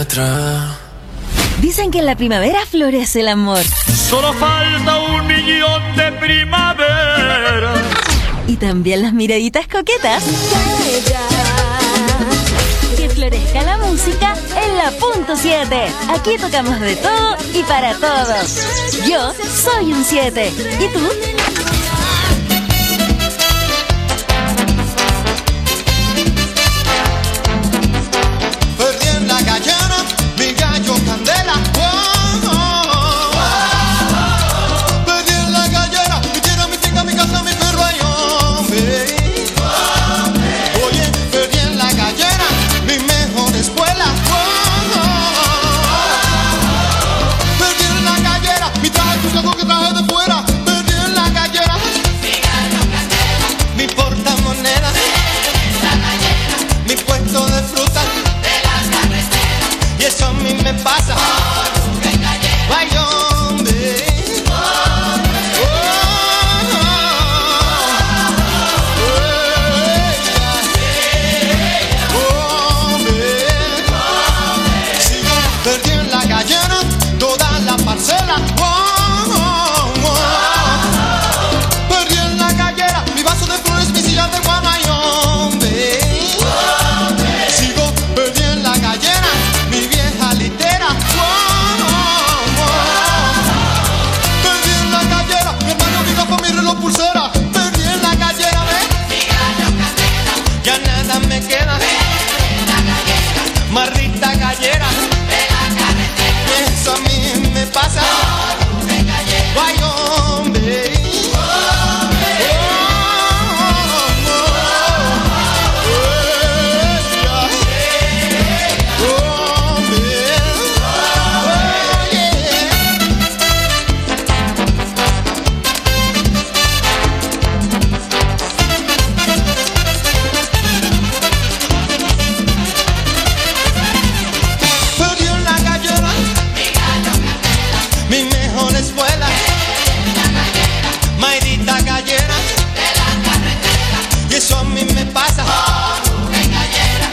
atrás. Dicen que en la primavera florece el amor. Solo falta 1.000.000 de primavera. Y también las miraditas coquetas. Que florezca la música en la punto 7. Aquí tocamos de todo y para todos. Yo soy un 7. ¿Y tú? Perdí en la gallera mi gallo candela. Perdí en la gallera mi tierra, mi finca, mi casa, mi perro, ay, hombre. Oye, perdí en la gallera mi mejor escuela. Perdí en la gallera mi traje sucio que traje de fuera. Perdí en la gallera mi gallo candela, mi portamoneda, mi puesto de fruta. Y eso a mí me pasa por un gallera. Ay, hombre. Sigo perdí en la gallera toda la parcela. Perdí en la gallera mi vaso de flores, mi silla de guama. Ay, hombre. Sigo perdí en la gallera mi vieja litera. Perdí en la gallera mi hermano, mi capa, mi reloj, pulsera. Perdí en la gallera, mi gallo candela. Ya nada me queda de la gallera. Marrita gallera de la carretera. Eso a mí me pasa por un gallera. Ay, hombre. Mi mejor escuela, Mayrita gallera de la carretera. Y eso a mí me pasa por un gallera.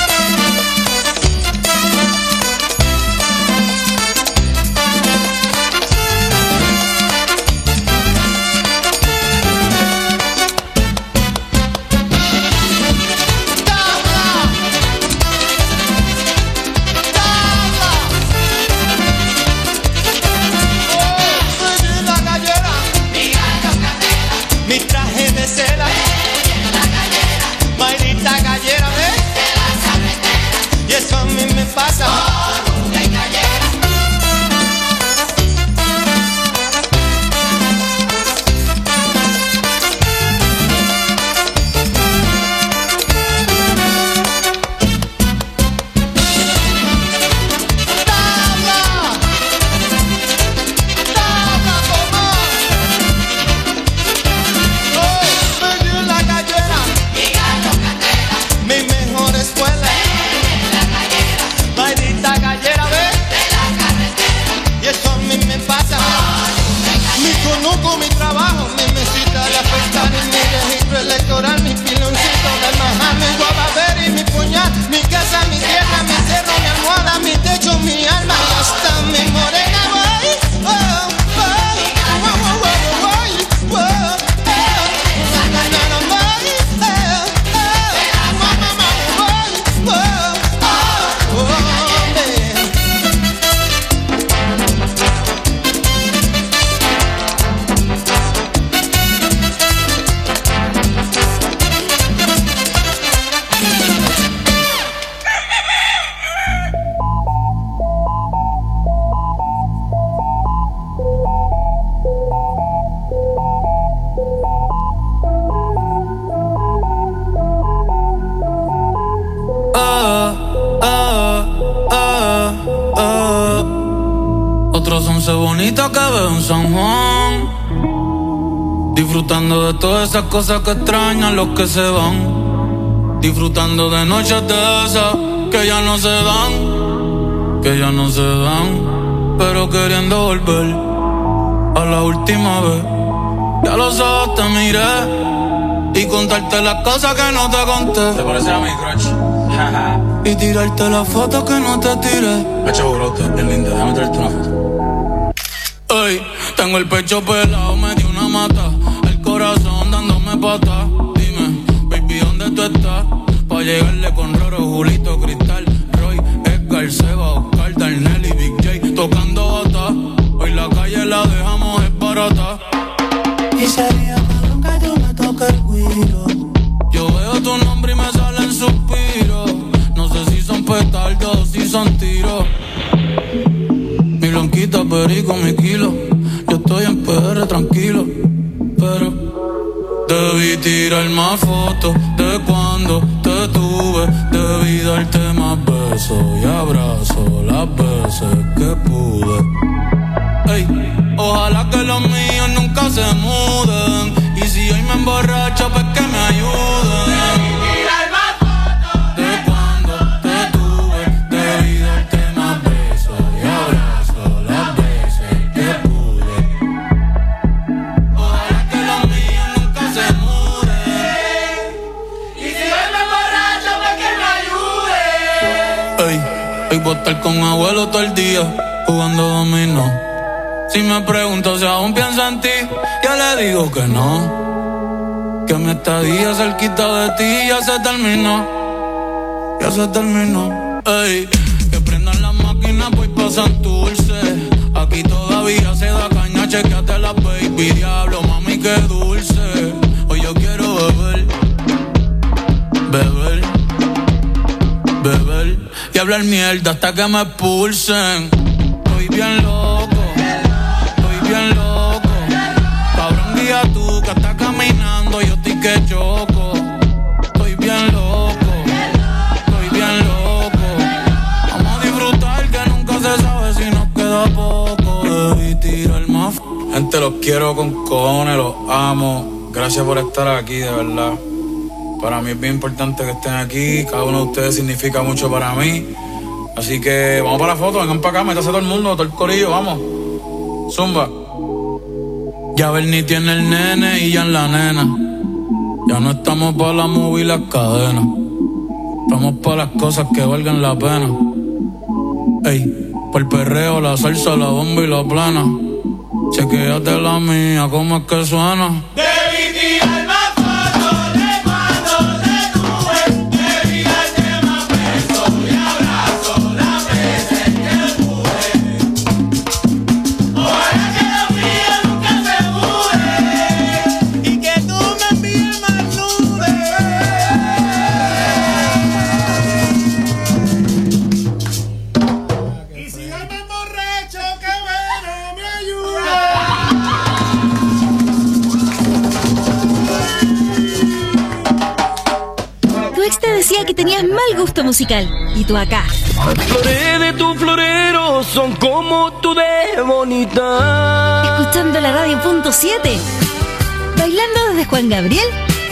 Mi traje de seda, Mayrita gallera de la carretera. Y eso a mí me pasa por un gallera. Conozco mi trabajo, mi mesita de afectar y mi registro electoral, mi piloncito de majar, mi guavavera y mi puñal, mi casa, mi tierra, mi cerro, mi almohada, mi techo, mi alma y hasta mi morena. Otros 11 bonitas que veo en San Juan, disfrutando de todas esas cosas que extrañan los que se van, disfrutando de noches de esas que ya no se dan, que ya no se dan, pero queriendo volver a la última vez. Ya los ojos te miré y contarte las cosas que no te conté. ¿Te parece a mi crush? y tirarte la foto que no te tiré. Pecho brote, es linda, déjame traerte una foto. Ey, tengo el pecho pelado, me di una mata, el corazón dándome pata. Dime, baby, ¿dónde tú estás? Pa' llegarle con Roro, Julito, Cristal, Roy, Edgar, Seba, Oscar, Darnell y Big J tocando bata. Hoy la calle la dejamos es barata. Y sería malo que tú me toques el guiro. Yo veo tu nombre y me salen suspiros. No sé si son petardos o si son tiros. Mi blanquita, perico, mi kilo. Yo estoy en PR tranquilo, pero debí tirar más fotos de cuando te tuve. Debí darte más besos y abrazos las veces que pude. Ey, ojalá que los míos nunca se muden. Y si hoy me emborracho, pues que me ayuden. Debí tirar más fotos de cuando te tuve. Debí darte más besos y abrazos las veces que pude. Ojalá que los míos nunca se muden. Y si hoy me emborracho, pues que me ayuden. Ey, hoy voy a estar con abuelo todo el día jugando dominó. Si me pregunto si aún pienso en ti, yo le digo que no. Que mi estadía cerquita de ti ya se terminó. Ya se terminó. Ey, que prendan las máquinas pues pasan dulce. Aquí todavía se da caña, chequeate la baby. Diablo, mami, qué dulce. Hoy yo quiero beber, beber, beber y hablar mierda hasta que me expulsen. Estoy bien loco, bien loco, cabrón, guía tú que estás caminando, yo estoy que choco. Estoy bien loco, estoy bien loco. Vamos a disfrutar que nunca se sabe si nos queda poco. Debí tirar más. Gente, los quiero con cojones, los amo. Gracias por estar aquí, de verdad. Para mí es bien importante que estén aquí. Cada uno de ustedes significa mucho para mí. Así que vamos para la foto, vengan para acá, métase todo el mundo, todo el corillo, vamos. Zumba. Ya Bernie tiene el nene y ya en la nena. Ya no estamos para la movie y las cadenas. Estamos para las cosas que valgan la pena. Ey, por el perreo, la salsa, la bomba y la plana. Chequéate la mía, cómo es que suena. Debí tirar más fotos de cuando te tuve. Debí darte más besos y abrazos las veces que pude. Ojalá que los míos nunca se muden y que tú me envíes más nubes. Y si yo me emborracho, que bueno me ayude. Tu ex te decía que tenías mal gusto musical y tú acá, Las flores de tu florero son como tú de bonita. escuchando la radio punto 7, bailando desde Juan Gabriel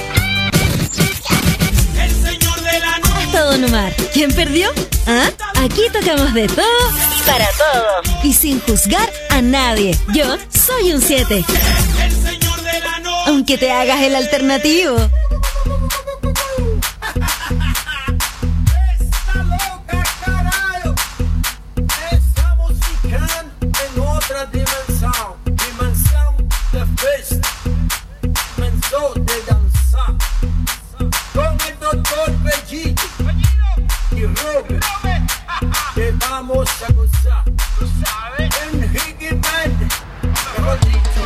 hasta Don Omar. ¿Quién perdió? ¿Ah? Aquí tocamos de todo y para todos y sin juzgar a nadie. Yo soy un 7, aunque te hagas el alternativo. Esta loca, carajo. Esta música en otra dimensión. Dimensión de fiesta. Dimensión de danzar. Con el doctor Bellito y Robert. Que vamos a gozar. En Higgy Band. Mejor dicho.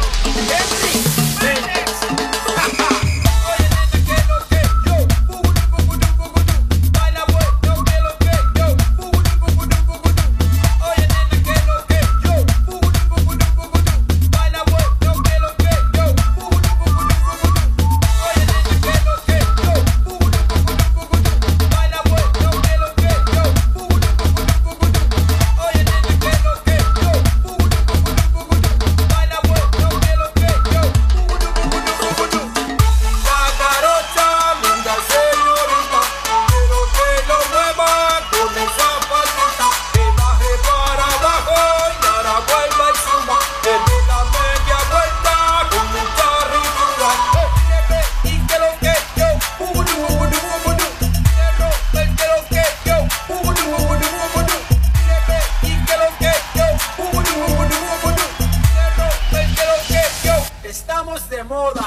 moda.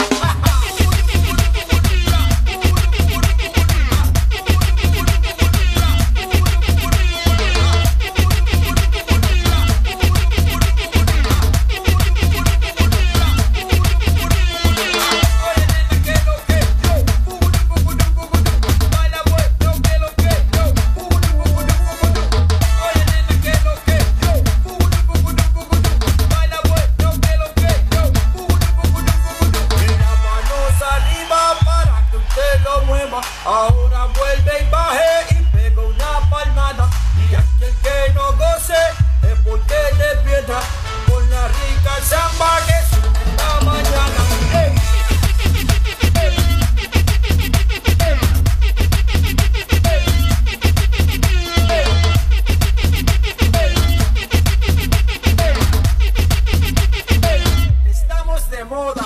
Ahora vuelve y baje y pega una palmada. Y aquel que no goce es porque te pierda con la rica samba que sube en la mañana. ¡Hey! Estamos de moda.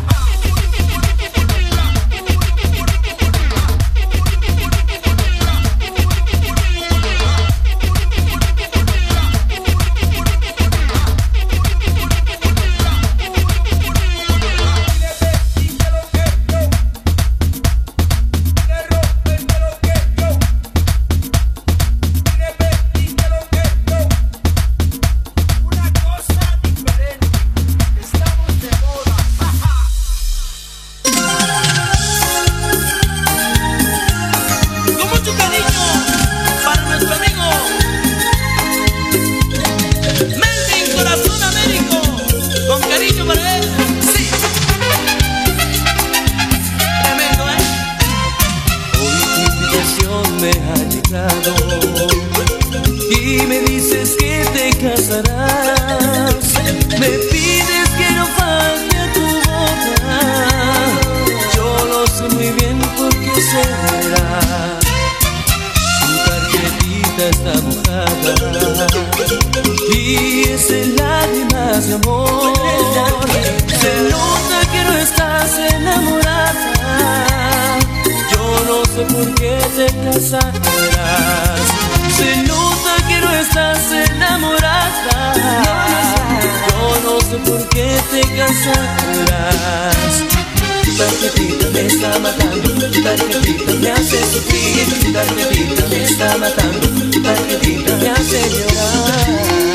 Y me dices que te casarás, me pides que no falte a tu boda. Yo lo sé muy bien porque será. Tu tarjetita está mojada y es en lágrimas de amor. Se nota que no estás enamorada. Yo no sé por qué te casarás. Se nota que no estás enamorada. Yo no sé por qué te casarás. Tu tarjetita me está matando, tu tarjetita me hace sufrir, tu tarjetita me está matando, tu tarjetita me hace llorar.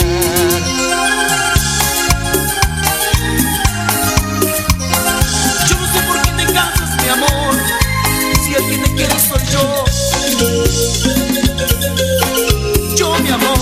Yo no sé por qué te casas, mi amor, si el que te quiere soy yo. Yo, mi amor.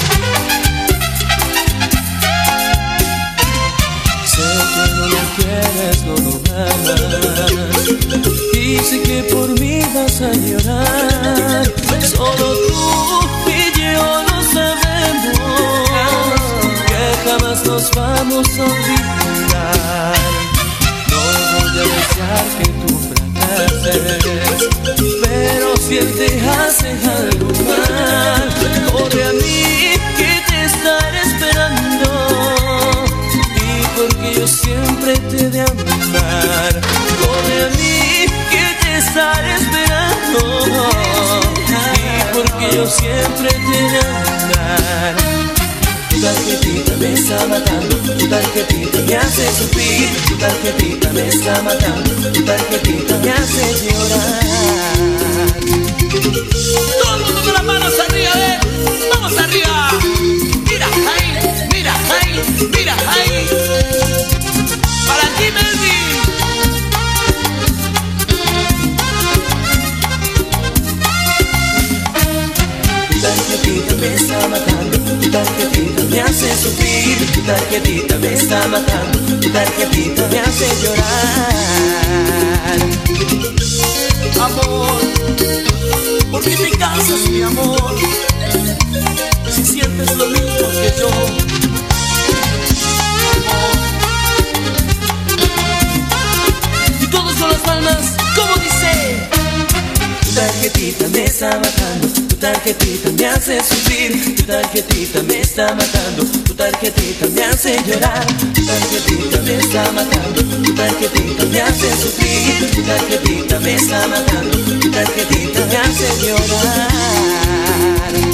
Sé que no lo quieres, no lo amas, y sé que por mí vas a llorar. Solo tú y yo lo sabemos, que jamás nos vamos a olvidar. No voy a desear que tú fracases, pero si él te hace algo mal, corre a mí que te estaré esperando. Y porque yo siempre te he de amar, corre a mí que te estaré esperando. Y porque yo siempre te he de amar. Tu tarjetita me está matando, tu tarjetita me hace sufrir, tu tarjetita me está matando, tu tarjetita me hace llorar. Todo el mundo con las manos arriba, vamos arriba. Mira ahí, mira ahí, mira ahí. Para ti, Melvin. Tu tarjetita me está matando, tu tarjetita me hace sufrir, tu tarjetita me está matando, tu tarjetita me hace llorar. Amor, ¿por qué te cansas, mi amor? Si sientes lo mismo que yo. Amor. Y todos con las palmas, ¿cómo dice? Tu tarjetita me está matando, tu tarjetita me hace sufrir, tu tarjetita me está matando, tu tarjetita me hace llorar, tu tarjetita me está matando, tu tarjetita me hace sufrir, tu tarjetita me está matando, tu tarjetita me hace llorar.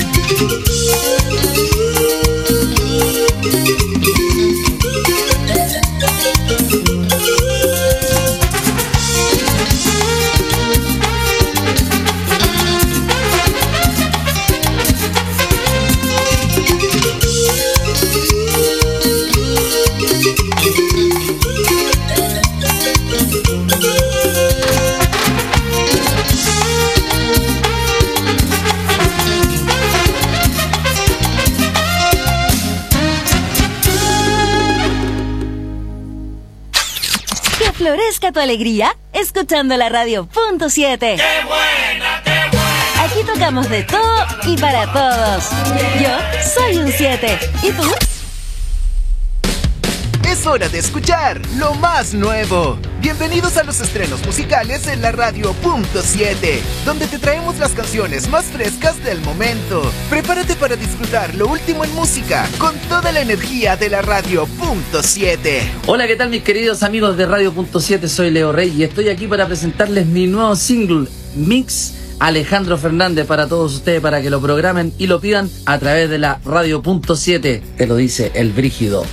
refresca tu alegría escuchando la radio Punto 7. ¡Qué buena, qué buena! Aquí tocamos de todo y para todos. Yo soy un 7. ¿Y tú? Es hora de escuchar lo más nuevo. Bienvenidos a los estrenos musicales en la radio Punto 7, donde te traemos las canciones más frescas del momento. Prepárate para disfrutar lo último en música con toda la energía de la radio Punto 7. Hola, ¿qué tal mis queridos amigos de Radio Punto 7? Soy Leo Rey y estoy aquí para presentarles mi nuevo single, Mix Alejandro Fernández, para todos ustedes, para que lo programen y lo pidan a través de la radio Punto 7. Te lo dice el Brígido.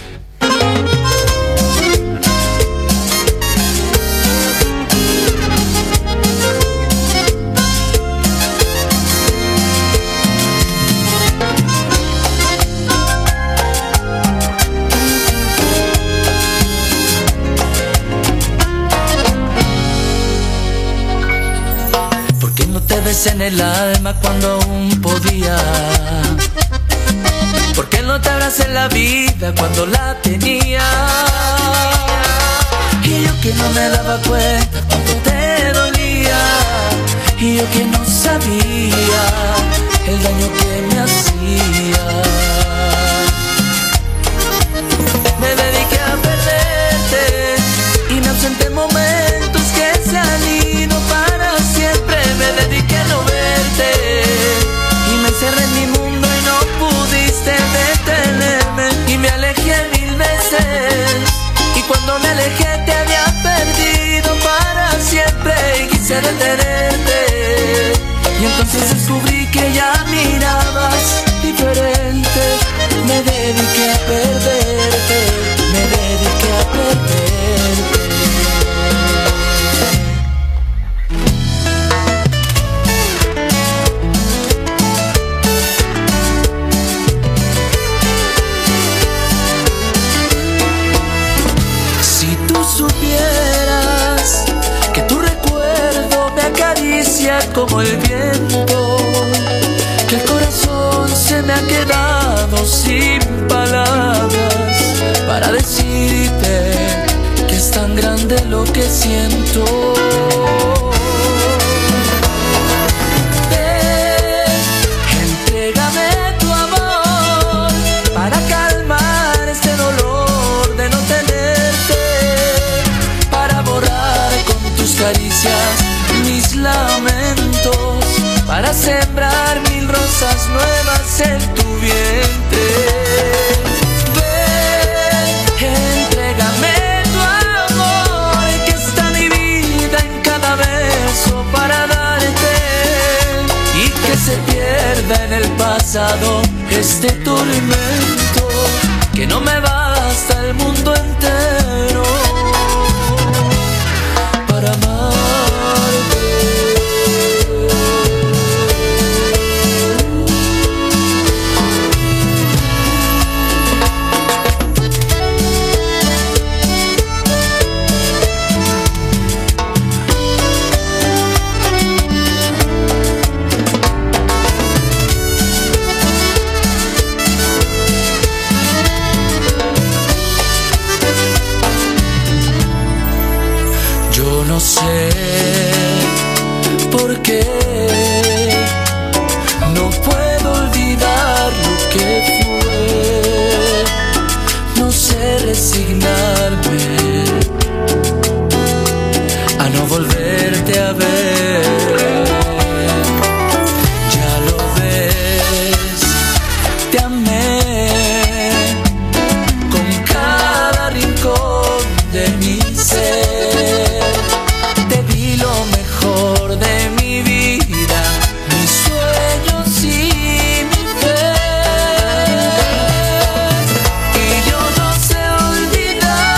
En el alma cuando aún podía. ¿Por qué no te abracé en la vida cuando la tenía? Y yo que no me daba cuenta cuando te dolía. Y yo que no sabía el daño que me hacía. Me dediqué a perderte y me ausenté en momentos que se han ido para siempre. Me dediqué a no verte y me encerré en mi mundo y no pudiste detenerme. Y me alejé 1000 veces y cuando me alejé te había perdido para siempre y quise detenerte. Y entonces descubrí que ya mirabas diferente. Me dediqué a perderte, me dediqué a perderte. Como el viento, que el corazón se me ha quedado sin palabras para decirte que es tan grande lo que siento. Entrégame tu amor para calmar este dolor de no tenerte, para borrar con tus caricias mis lamentos, para sembrar 1000 rosas nuevas en tu vientre. Ven, entrégame tu amor, que está mi vida en cada beso para darte, y que se pierda en el pasado este tormento, que no me basta el mundo entero para amar. No sé por qué no puedo olvidar lo que fue. No sé resignarme a no volverte a ver. Ya lo ves, te amé con cada rincón de mi ser. De mi vida, mis sueños y mi fe. Y yo no sé olvidar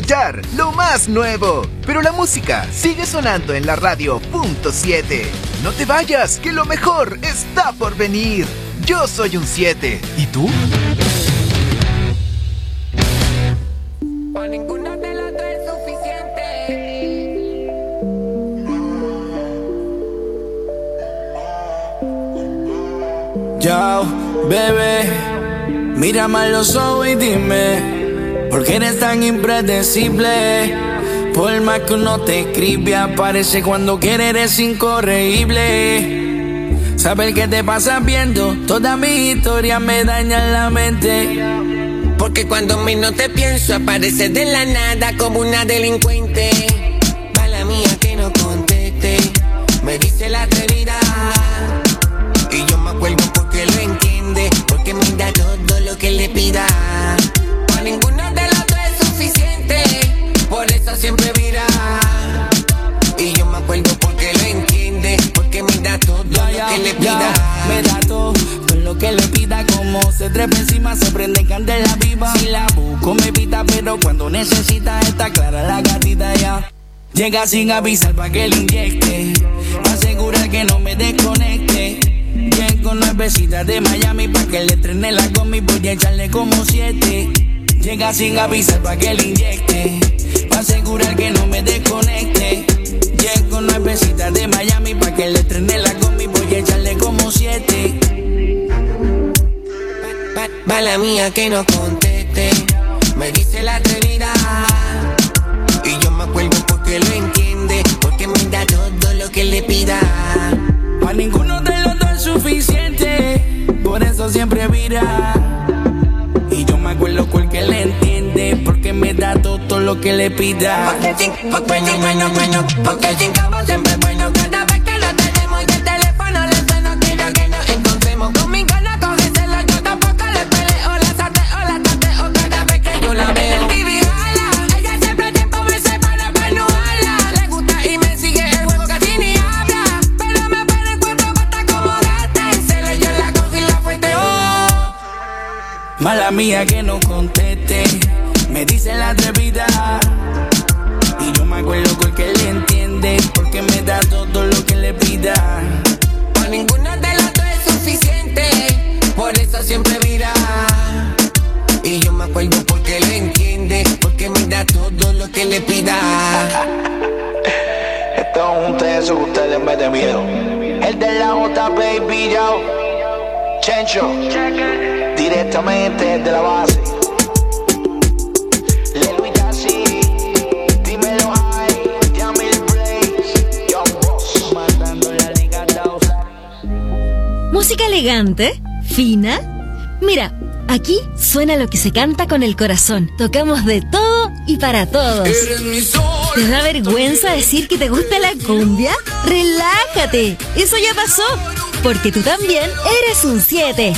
escuchar lo más nuevo, pero la música sigue sonando en la radio .7. No te vayas, que lo mejor está por venir. Yo soy un 7. ¿Y tú? Para ninguna de las dos es suficiente. Yo, bebé, mírame a los ojos y dime, ¿por qué eres tan impredecible? Por más que uno te escribe, aparece cuando quiere, eres incorregible. Saber qué te pasa viendo toda mi historia me daña la mente. Porque cuando menos te pienso, apareces de la nada como una delincuente. Mala mía que no conteste, me dice la atrevida. Y yo me acuerdo porque lo entiende, porque me da todo lo que le pida. Para ninguna de las dos es suficiente, por eso siempre vira. Y yo me acuerdo porque lo entiende, porque me da todo lo que le pida. Me da todo lo que le pida, como se trepa encima, se prende candela viva. Si la busco me pita, pero cuando necesita está clara la gatita ya. Llega sin avisar pa' que le inyecte, pa' asegurar que no me desconecte. Llego nuevecita de Miami pa' que le estrene la gomi, voy a echarle como 7. Llega sin avisar pa' que le inyecte, pa' asegurar que no me desconecte. Llego nuevecita de Miami pa' que le estrene la gomi, voy a echarle como 7. Mala mía que no conteste, me dice la atrevida. Y yo me acuerdo porque lo entiende, porque me da todo lo que le pida. Pa' ninguno de los dos es suficiente, por eso siempre vira. Y yo me acuerdo porque le entiende, porque me da todo lo que le pida. Porque sin cabo siempre es bueno. Cada vez que lo tenemos y el teléfono le suena, quiero que nos encontremos. Conmigo no cógeselo, yo tampoco le peleo. La sateo cada vez que yo la veo. El TV jala, ella siempre tiempo me separa para no hablar. Le gusta y me sigue el juego, casi ni habla. Pero me pone el cuerpo basta como gata. Y se le dio la cosa y la fuerte. Mala mía que no conteste, me dice la atrevida. Y yo me acuerdo porque le entiende, porque me da todo lo que le pida. Para ninguna de las dos es suficiente, por eso siempre vira. Y yo me acuerdo porque lo entiende, porque me da todo lo que le pida. Esto es un teso que ustedes me den miedo. El de la J, baby, yo. Chencho, directamente de la base. ¿Música elegante? ¿Fina? Mira, aquí suena lo que se canta con el corazón. Tocamos de todo y para todos. ¿Te da vergüenza decir que te gusta la cumbia? ¡Relájate! Eso ya pasó, porque tú también eres un 7.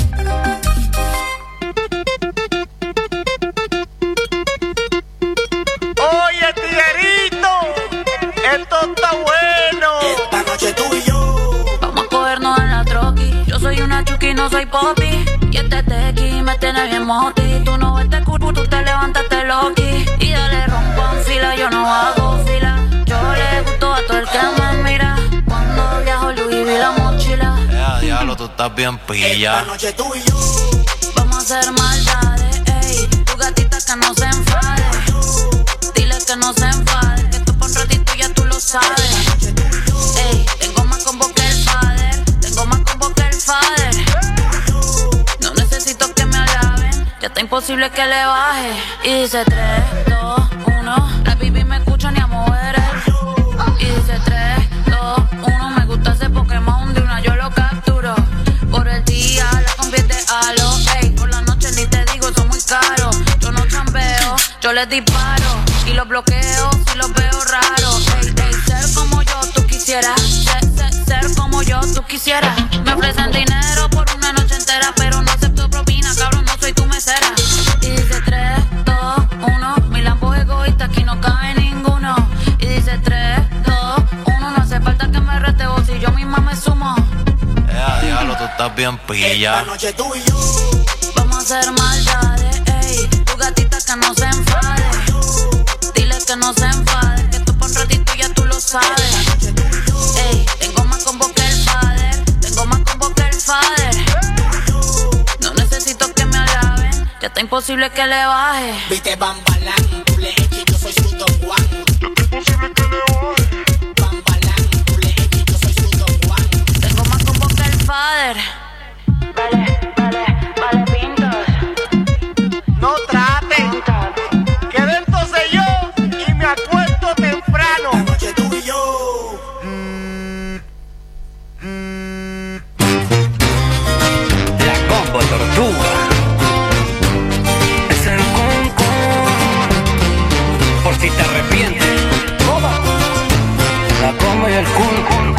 Oye, tiguerito, esto está bueno. Esta noche tú y yo vamos a cogernos en la troqui. Yo soy una chuki, no soy popi. Y este tequi me tiene bien moti. Tú no ves cucu, tú te levantaste loqui. Y dale rompo en fila, yo no hago fila. Yo le gusto a todo el que me mira. Cuando viajo Louis vi la mochila. Diablo, tú estás bien pilla. esta noche tú y yo Vamos a hacer maldades, ey. Tu gatita que no se enfade. Dile que no se enfade, que esto pa' un ratito ya tú lo sabes. Ey, tengo más combo que el fader. Tengo más combo que el fader. No necesito que me alaben, ya está imposible que le baje. Y dice 3, 2, 1. La baby me escucha ni a mover. Y dice 3, 2, 1. Me gusta ese Pokémon, de una yo lo capturo. Por el día la convierte a lo. Ey, por la noche ni te digo, son muy caros. Yo no chambeo, yo les disparo. Y los bloqueo si los veo raros. Ey, ey, ser como yo tú quisieras. Ser como yo tú quisieras. Me ofrecen dinero por una noche entera, pero no acepto propina, cabrón, no soy tu mesera. Y dice 3, 2, 1. Mi Lambo es egoísta, aquí no cabe ninguno. Y dice 3, 2, 1. No hace falta que me rete vos, si yo misma me sumo. Diablo, tú estás bien pilla. esta noche tú y yo Vamos a hacer maldades, ey. Tu gatita que no se enfade. sabes. Ey, tengo más combo que el father. Tengo más combo que el father. No necesito que me alaben. Ya está imposible que le baje. Viste Bambalán, tú le eches, yo soy su Don Juan. Ya está imposible que le baje. Bambalán, tú le eches, yo soy su Don Juan. Tengo más combo que el father. Vale, pintas. No traten. Que dentro sé yo y me acuesto temprano. La noche tú y yo. La combo tortuga. Es el concón. Por si te arrepientes. La combo y el concón.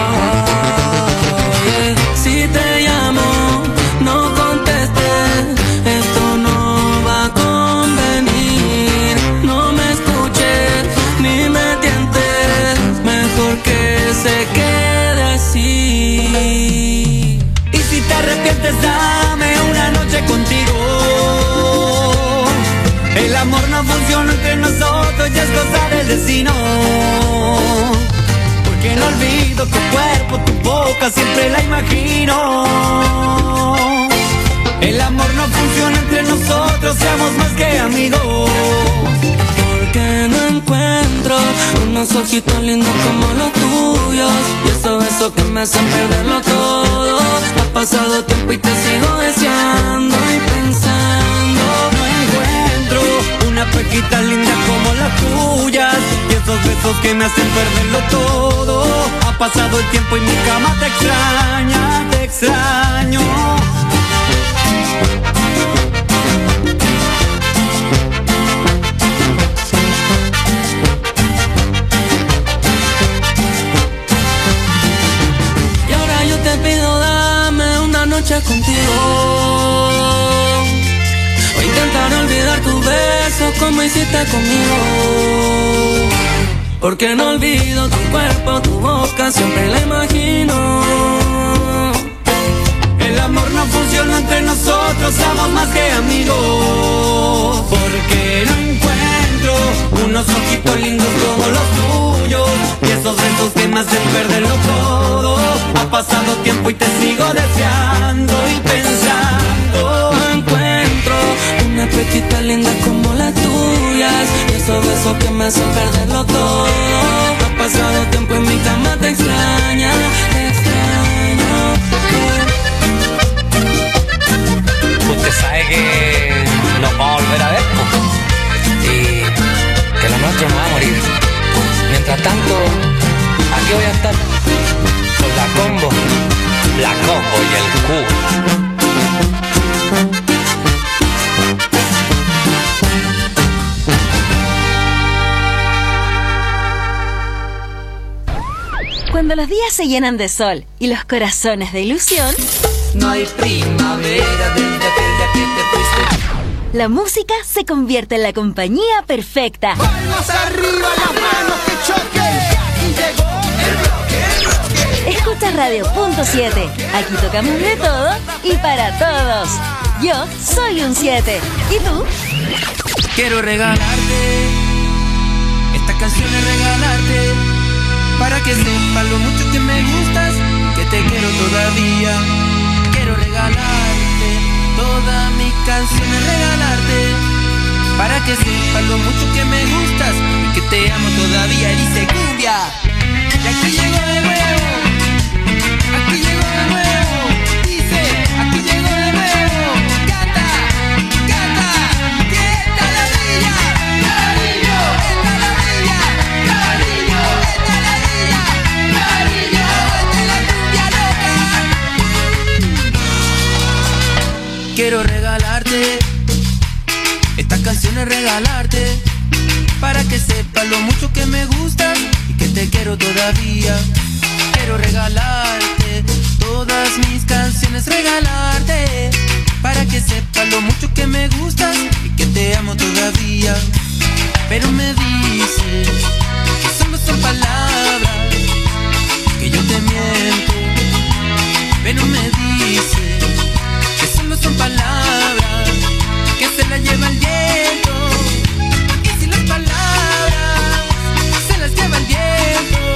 Si te llamo, no contestes, esto no va a convenir. No me escuches ni me tientes, mejor que se quede así. Y si te arrepientes, dame una noche contigo. El amor no funciona entre nosotros, ya es cosa del destino. Que no olvido tu cuerpo, tu boca, siempre la imagino. El amor no funciona entre nosotros, seamos más que amigos. Porque no encuentro unos ojitos lindos como los tuyos, y esos besos que me hacen perderlo todo. Ha pasado tiempo y te sigo deseando y pensando. No encuentro una pequita linda como las tuyas, y esos besos que me hacen perderlo todo. Ha pasado el tiempo y mi cama te extraña, te extraño. Y ahora yo te pido, dame una noche contigo. O intentar olvidar tus besos como hiciste conmigo. Porque no olvido tu cuerpo, tu boca, siempre la imagino. El amor no funciona entre nosotros, somos más que amigos. Porque no encuentro unos ojitos lindos como los tuyos, y esos besos que me hacen perderlo todo. Ha pasado tiempo y te sigo deseando y pensando. No encuentro una pequita linda como las tuyas, y esos besos que me hacen perderlo todo. Ha pasado tiempo en mi cama, te extraña, te extraño. Usted sabe que nos vamos a volver a ver, y que lo nuestro no va a morir. Mientras tanto, aquí voy a estar con la combo y el cubo. Cuando los días se llenan de sol y los corazones de ilusión, No hay primavera desde aquel día que te fuiste. la música se convierte en la compañía perfecta. Palmas arriba, las manos que choquen. Aquí llegó el bloque. Escucha Radio.7. Aquí tocamos de todo y para todos. Yo soy un 7. ¿Y tú? Quiero regalarte, esta canción es regalarte, para que sepas lo mucho que me gustas, que te quiero todavía. Quiero regalarte, todas mis canciones regalarte, para que sepas lo mucho que me gustas y que te amo todavía. Y dice cumbia, y aquí llego de nuevo, aquí llego de nuevo, dice, aquí llego de nuevo, canta, canta, que esta la villa, cariño, esta la villa, cariño, esta la villa, cariño, esta es la cumbia loca. Quiero regalarte, esta canción es regalarte, para que sepas lo mucho que me gustas y que te quiero todavía. Quiero regalarte, todas mis canciones regalarte, para que sepas lo mucho que me gustas y que te amo todavía. Pero me dices que solo son palabras, que yo te miento. Pero me dices que solo son palabras, que se las lleva el viento. Y si las palabras se las lleva el viento,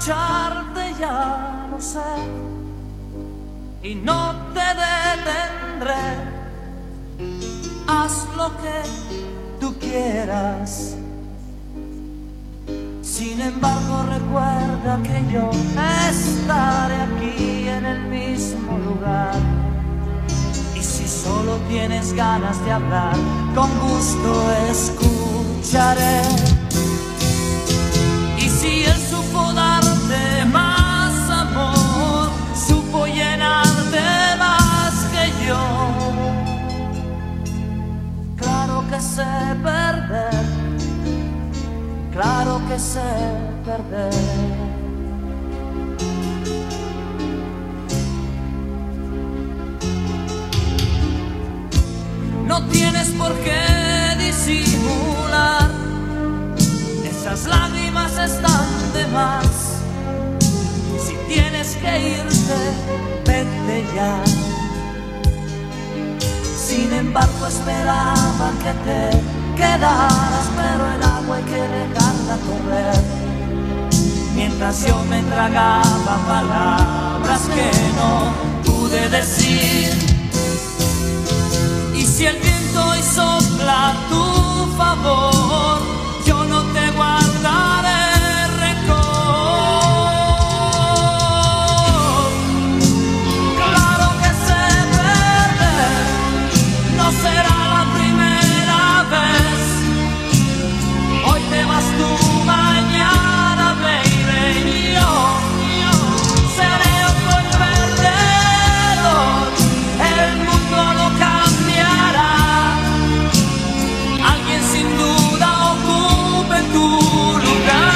escucharte ya lo sé y no te detendré. Haz lo que tú quieras. Sin embargo, recuerda que yo estaré aquí en el mismo lugar. Y si solo tienes ganas de hablar, con gusto escucharé. Y si él supo darte más amor, supo llenarte más que yo, claro que sé perder, claro que sé perder. No tienes por qué disimular, esas lágrimas están de más. Si tienes que irte, vete ya. Sin embargo, esperaba que te quedaras, pero el agua hay que dejarla correr. Mientras yo me tragaba palabras que no pude decir. Y si el viento hoy sopla a tu favor, yo no te guardaré rencor. Claro que sé perder, no será la primera vez. Hoy te vas tú, mañana baby, y yo seré otro el perdedor. El mundo lo cambiará. Alguien sin duda ocupe tu lugar.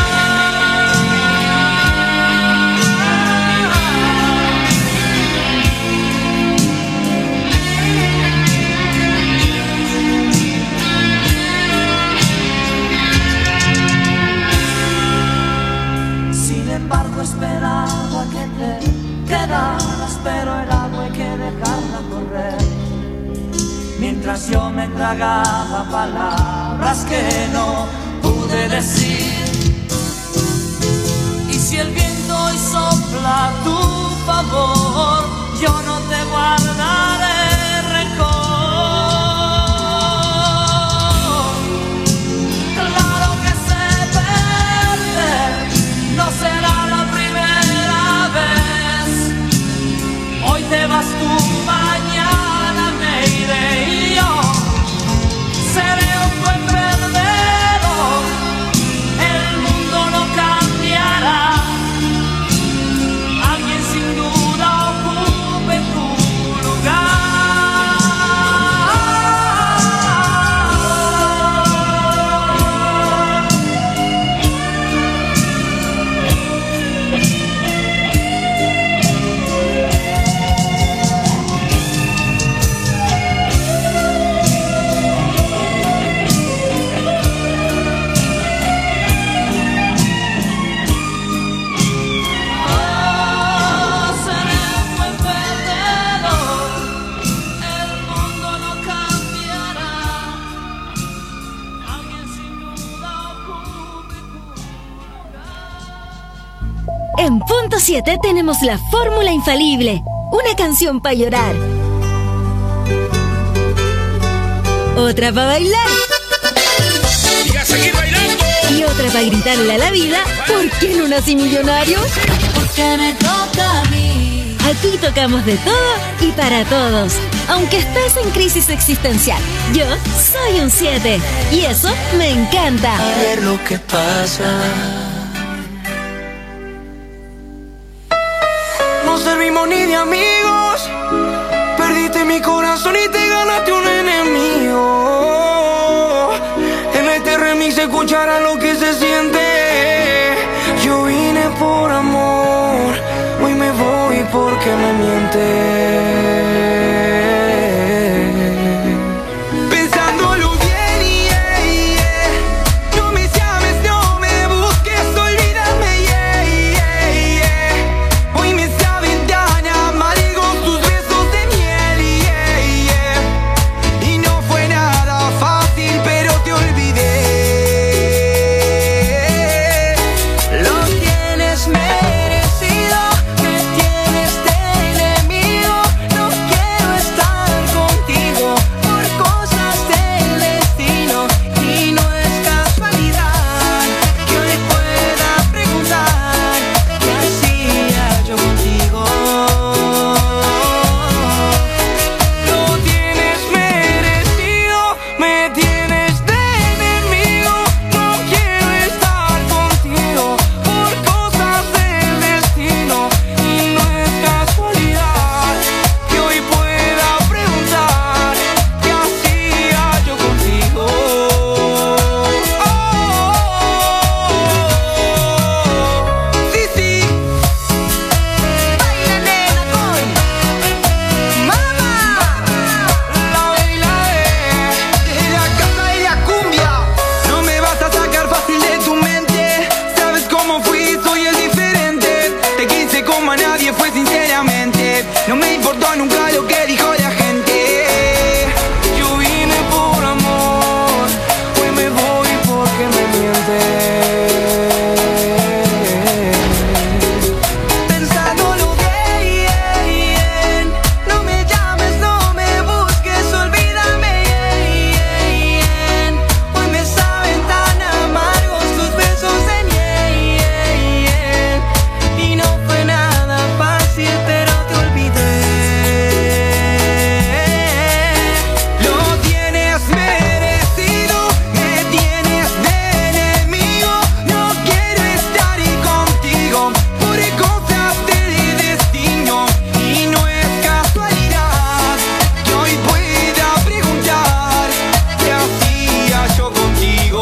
Sin embargo, esperaba que te quedaras, pero el agua hay que dejarla correr. Mientras yo me tragaba palabras que no pude decir. Y si el viento hoy sopla a tu favor, yo no te guardaré rencor. Claro que sé perder, no será la primera vez. Hoy te vas tú, mañana me iré y yo seré un buen perdedor. El mundo no cambiará. Alguien sin duda ocupe tu lugar. Seré un buen perdedor. El mundo no cambiará. Alguien sin duda ocupe tu lugar. En punto 7 tenemos la fórmula infalible. Una canción para llorar. Otra para bailar. Y a seguir bailando. Y otra para gritarle a la vida, ¿por qué no nací millonario? Porque me toca a mí. Aquí tocamos de todo y para todos. Aunque estés en crisis existencial, yo soy un 7. Y eso me encanta. A ver lo que pasa. No servimos ni de amigos. Perdiste mi corazón y te ganaste un enemigo. En este remix se escuchará lo que se siente. Yo vine por amor, hoy me voy porque me mientes. Pensándolo bien, no me llames, no me busques, olvídame, hoy me saben tan amargos tus besos de miel, y no fue nada fácil, pero te olvidé. Lo tienes mejor. como a nadie fue sinceramente. No me importó nunca lo que dijo la gente. Yo vine por amor, hoy me voy porque me mientes. Pensándolo bien, no me llames, no me busques, olvídame. Hoy me saben tan amargos tus besos de miel. Y no fue nada fácil, pero te olvidé. Lo tienes merecido, me tienes de enemigo. No quiero estar contigo por cosas del destino. Y no es casualidad que hoy pueda preguntar qué hacía yo contigo.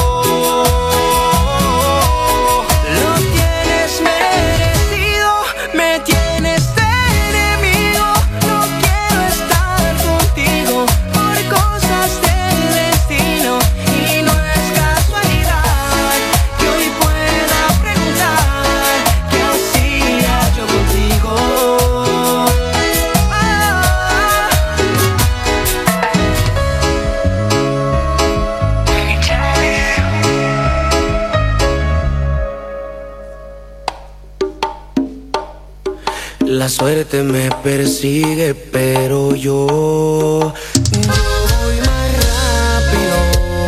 Lo tienes merecido, me tienes de enemigo. No quiero estar contigo por cosas del destino. Y no es casualidad que hoy pueda preguntar qué hacía yo contigo. La suerte me persigue, pero yo voy más rápido.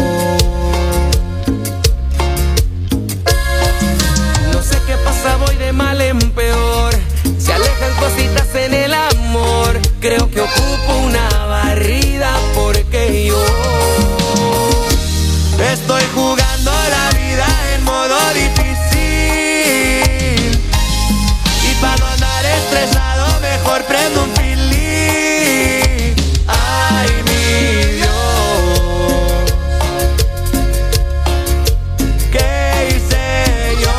No sé qué pasa, voy de mal en peor. Se alejan cositas en el amor. Creo que ocupo una barrida porque yo estoy jugando la vida en modo difícil. Y para no andar estresado, mejor prendo un pilín. Ay, mi Dios, ¿qué hice yo?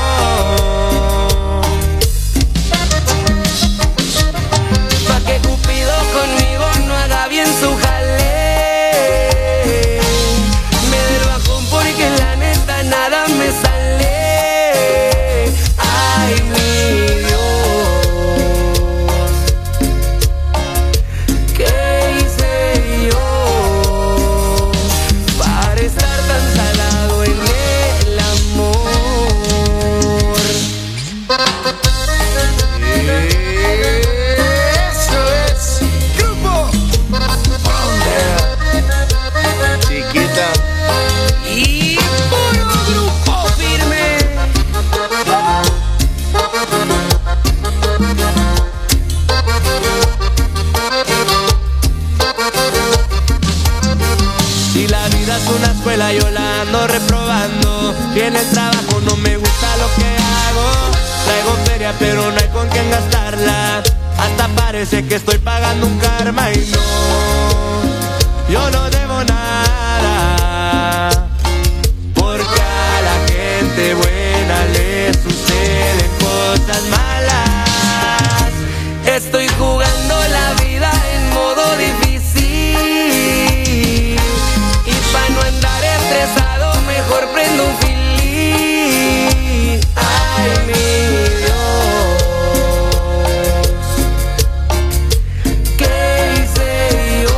Pa' que Cupido conmigo no haga bien su jale. Me del bajón porque la neta nada me sale. Ay, mi Dios, ¿qué hice yo para estar tan salado en el amor? Eso es Grupo Chiquita. y puro grupo firme. Si la vida es una escuela, yo la ando reprobando. Y en el trabajo no me gusta lo que hago. Traigo feria, pero no hay con quién gastarla. Hasta parece que estoy pagando un karma y no, yo no debo nada. Porque a la gente buena le suceden cosas malas. Estoy jugando la vida en modo difícil. Y pa' no andar estresado, mejor prendo un filín. Ay, mi Dios, ¿qué hice yo?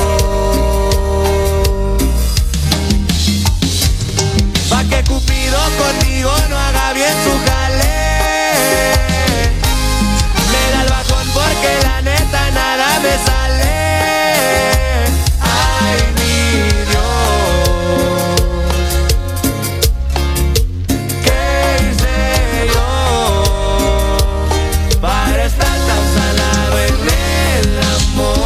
Pa' que Cupido conmigo no haga bien su jale. Me da el bajón porque la neta nada me sale. Ay, mi Dios, ¿qué hice yo para estar tan salado en el amor?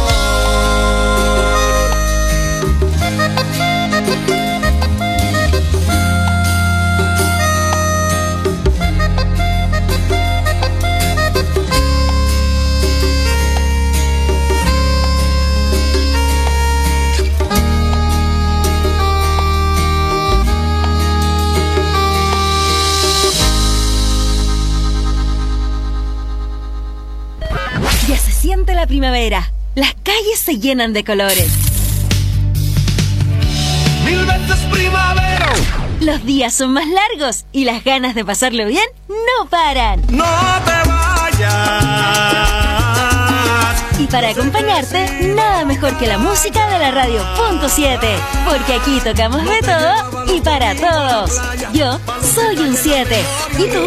Ya se siente la primavera. Las calles se llenan de colores. Mil veces primavera. Los días son más largos y las ganas de pasarlo bien no paran. No te vayas. para acompañarte, nada mejor que la música de la radio .7, porque aquí tocamos de todo y para todos. Yo soy un 7. ¿Y tú?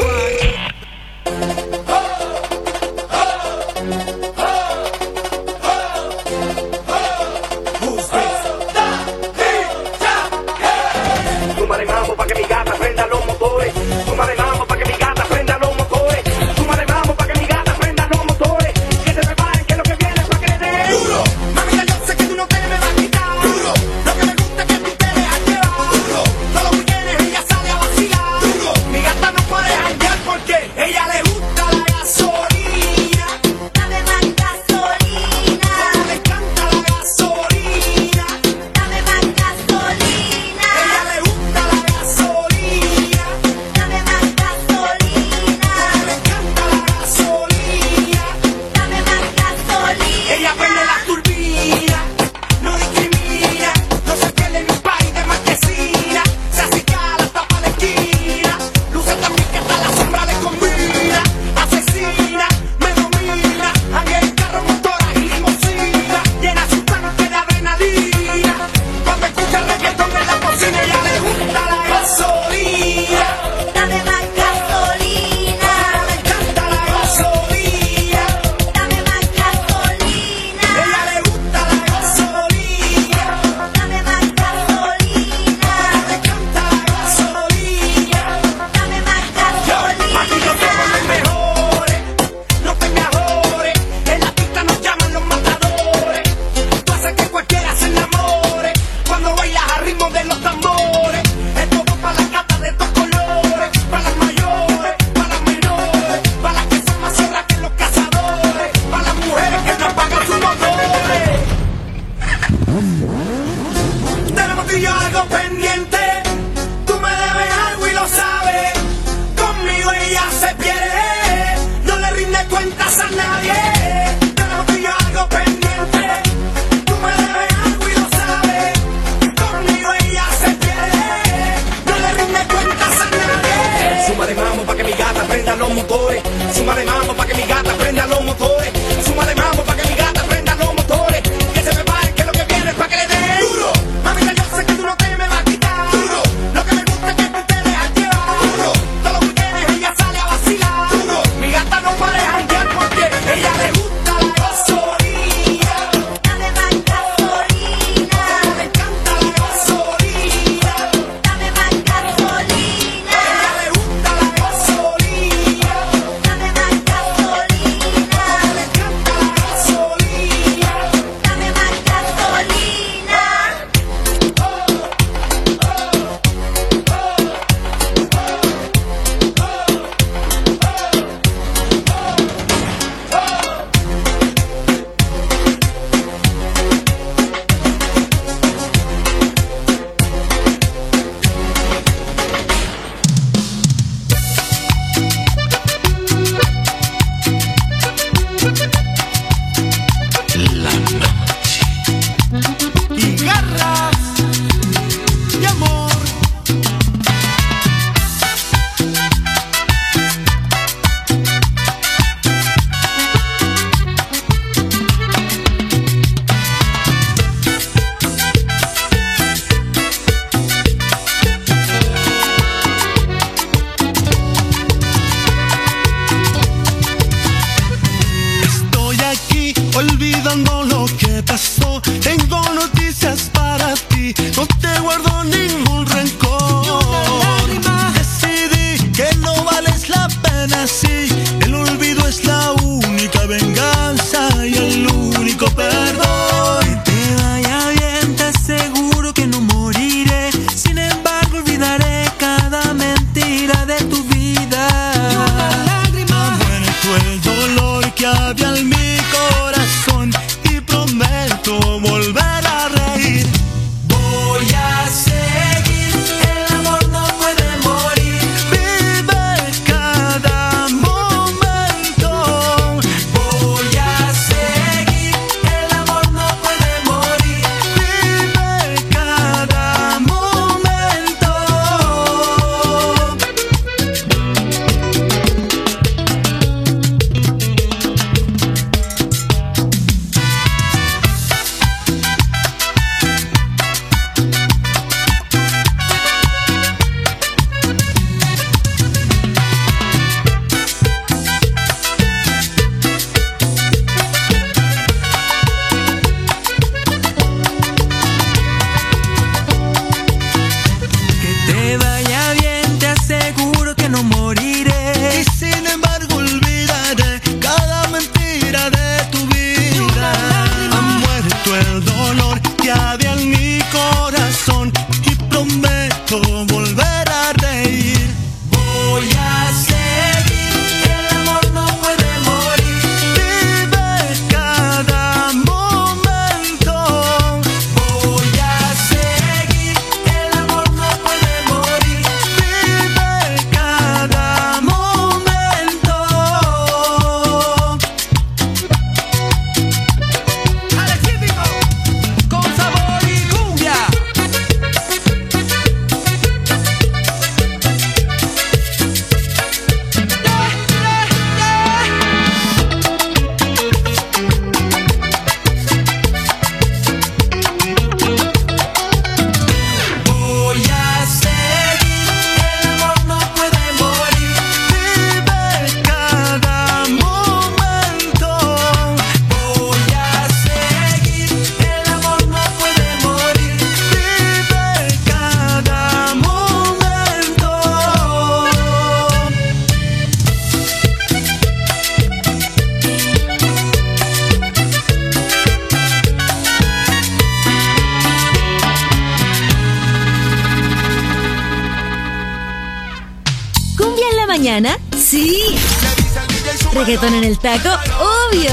mañana? Sí. Reggaetón en el taco, obvio.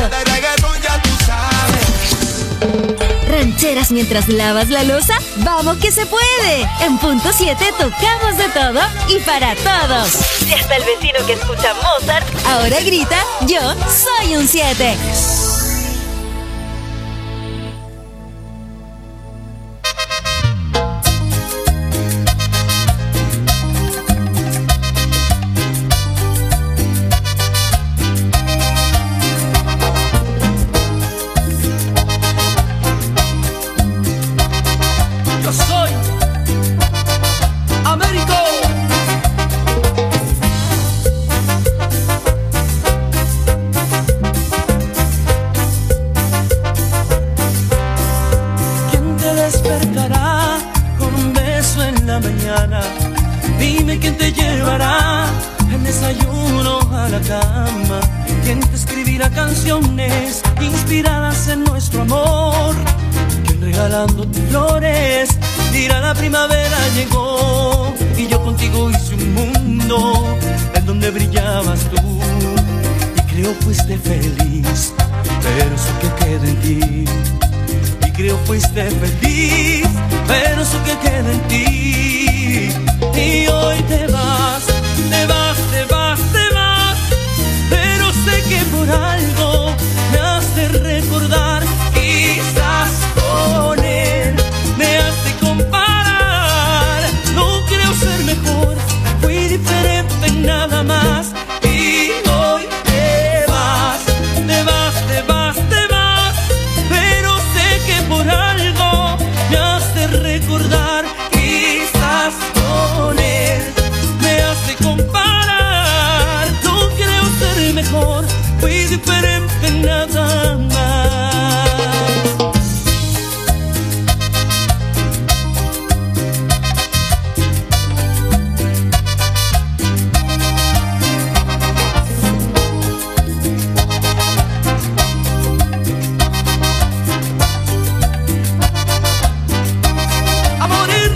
Rancheras mientras lavas la loza, ¡vamos que se puede! En punto 7 tocamos de todo y para todos. Si hasta el vecino que escucha Mozart ahora grita, yo soy un 7. Inspiradas en nuestro amor, que regalándote flores, dirá la primavera llegó. Y yo contigo hice un mundo en donde brillabas tú, y creo fuiste feliz, pero eso que queda en ti. Y creo fuiste feliz, pero eso que queda en ti. Y hoy te vas, te vas, te vas, te vas, pero sé que por algo me has de recordar, quizás con él me has de comparar. No creo ser mejor, fui diferente en nada más. Y hoy te vas, te vas, te vas, te vas, pero sé que por algo me has de recordar, quizás con él me has de comparar. No creo ser mejor, fui diferente en nada más. A morir.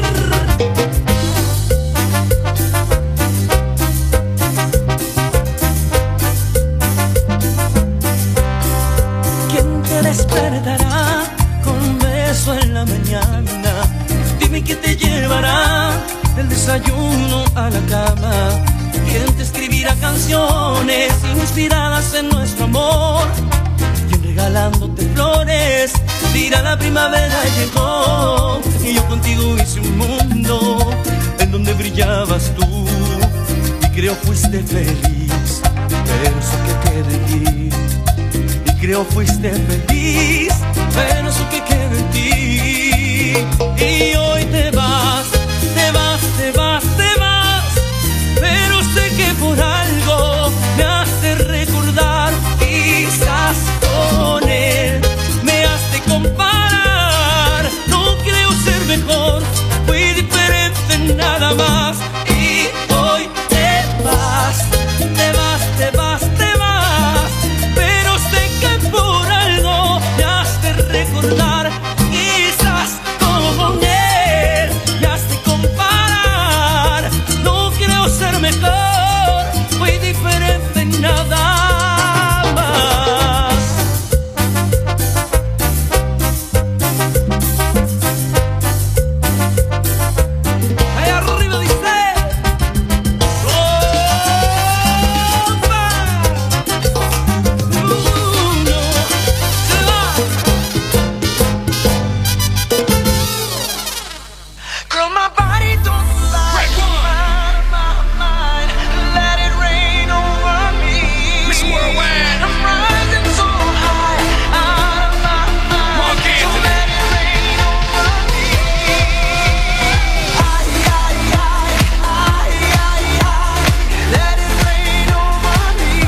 ¿Quién te despertará con un beso en la mañana? Dime quién te llevará del desayuno a la cama. ¿Quién te escribirá canciones inspiradas en nuestro amor? ¿Quién regalándote flores dirá la primavera llegó? Y yo contigo hice un mundo en donde brillabas tú, y creo fuiste feliz, pero eso que queda en ti. Y creo fuiste feliz, pero eso que queda en ti. Y hoy te vas, te vas, te vas, te vas, pero sé que por algo me has de recordar, quizás con él me has de comparar. No creo ser mejor, fui diferente en nada más. Y hoy te vas, te vas, te vas, te vas, pero sé que por algo me has de recordar, quizás con él me has de comparar. No creo ser mejor, fui diferente en nada más. Ahí arriba dice Girl, my body don't lie. My mind, let it rain over me. Miss Worldwide. I'm rising so high out of my mind. Mark So Anthony. let it rain over me. Ay, ay, ay, ay, ay, ay. Let it rain over me.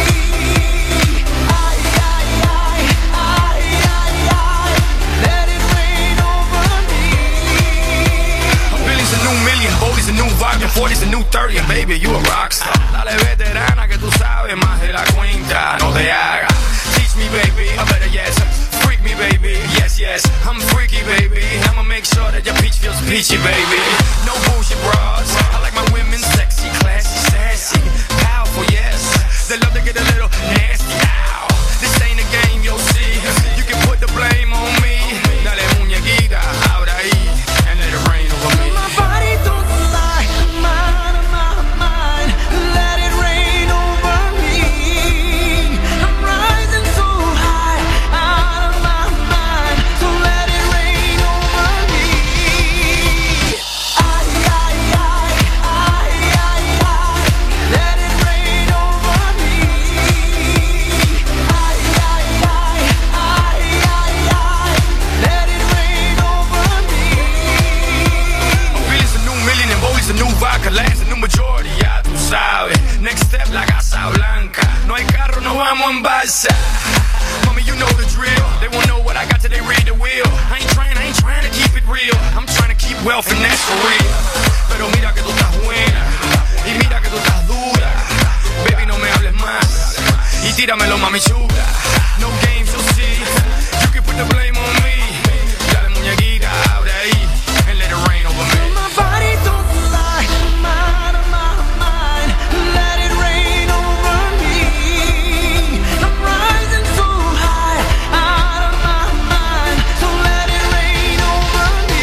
Ay, ay, ay, ay, ay, ay. Let it rain over me. Billy's a new million, Bodie's a new volume, 40's a new 30, and baby, you a rockstar. Dale veterana que tú sabes más de la cuenta, no te hagas. Teach me, baby, I better yes. Freak me, baby, yes, yes. I'm freaky, baby. I'ma make sure that your peach feels peachy, baby. No bullshit bras. I like my women sexy, classy, sassy. well finesse for real. Pero mira que tú estás buena y mira que tú estás dura. Baby, no me hables más y tíramelo, mami chula. No games, you'll see. You can put the blame on me. Dale, muñequita, abre ahí and let it rain over me. My body don't lie, mind of my mind. Let it rain over me. I'm rising so high, out of my mind. So let it rain over me.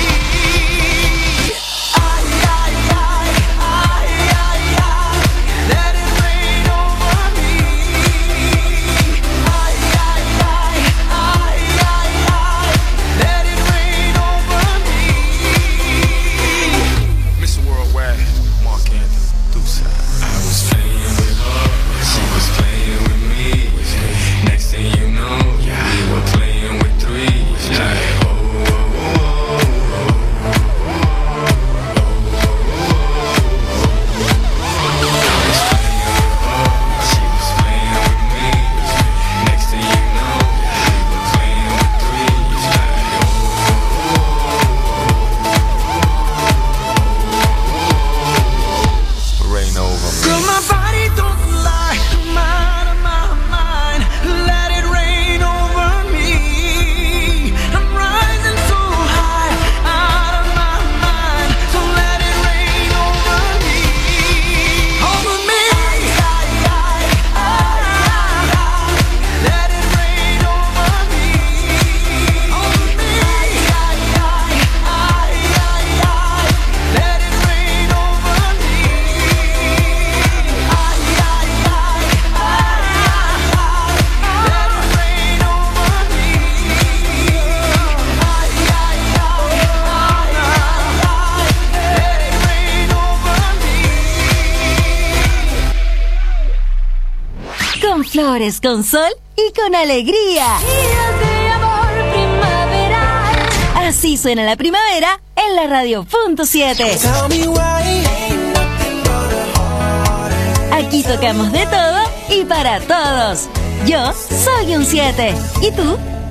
Ay, ay, ay, ay, ay, ay. Let it rain over me. Ay, ay, ay, ay, ay, ay. Let it rain over me. Mr. Worldwide, Mark Anthony, Deuce. I was playing with her, she was playing with me. Next thing you know, we were playing with three. Like, oh, oh, oh, I was playing with her, she was playing with me. Next thing you know, we were playing with three. Like, rain over me. Girl, my body don't lie, mind of my mind. Let it rain over me. I'm rising so high, out of my mind. So let it rain over me. Over me. Ay, ay, ay, ay, ay. Let it rain over me. Over me. Ay, ay, ay, ay, ay, ay. Let it rain over me. Ay, ay, ay, ay, ay, let it rain over me. Ay, ay, ay, let it rain over me. Con flores, con sol y con alegría. Días de amor primaveral. Así suena la primavera en la radio.7. Tell me why. Aquí tocamos de todo y para todos. Yo soy un 7. ¿Y tú?